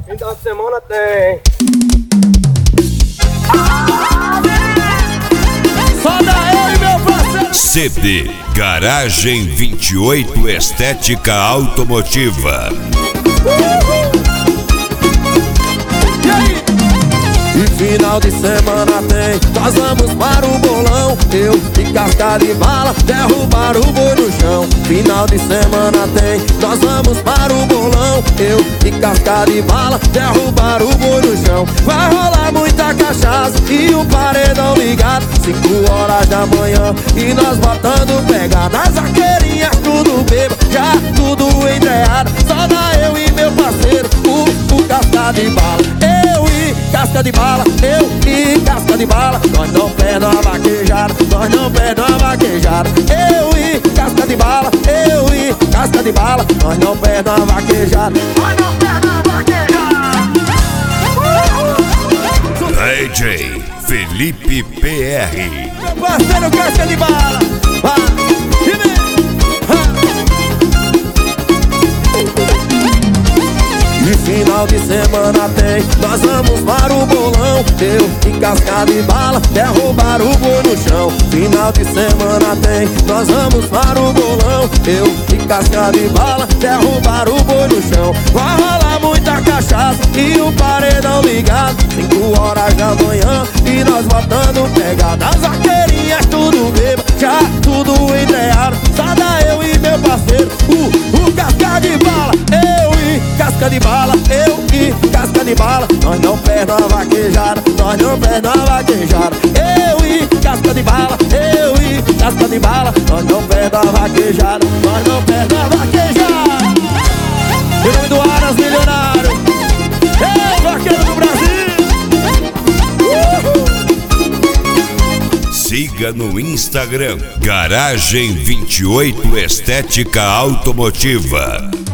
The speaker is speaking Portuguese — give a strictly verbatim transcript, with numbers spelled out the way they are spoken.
Final de semana tem. Só daí, meu parceiro. C D Garagem vinte e oito Estética Automotiva. E aí? E final de semana tem, nós vamos para o bolão. Eu e casca de bala, derrubar o boi no chão. Final de semana tem, nós vamos para o bolão. Eu e casca de bala, derrubar o boi no chão. Vai rolar muita cachaça e um paredão ligado. Cinco horas da manhã e nós botando pegada. As arqueirinhas tudo bêbado, já tudo entreado. Só dá eu e meu parceiro, o, o casca de bala. Eu e casca de bala, eu e casca de bala. Nós não perdemos a vaquejada, nós não perdemos a vaquejada. Eu e casca de bala, eu e casca de bala. Nós não perdemos a vaquejada, nós não perdemos a vaquejada. D J Felipe P R. Meu parceiro casca de bala, vai, e vem. E final de semana tem, nós vamos para o bolão. Eu e casca de bala, derrubar o boi no chão. Final de semana tem, nós vamos para o bolão. Eu e casca de bala, derrubar o boi no chão. Vai rolar muita cachaça e o paredão ligado. Cinco horas da manhã e nós botando pegada. As arqueirinhas tudo bêbado, já tudo entreado. Só dá eu e meu parceiro, o, o casca de bala. Eu e casca de bala, eu e casca de bala. Nós não perdemos a vaquejada, nós não perdemos a vaquejada. Eu e casca de bala, eu e casca de bala. Nós não perdemos a vaquejada, nós não perdemos a vaquejada. Em nome do Aras Milionário, ei, vaqueiro do Brasil. Uhul. Siga no Instagram Garagem vinte e oito Estética Automotiva.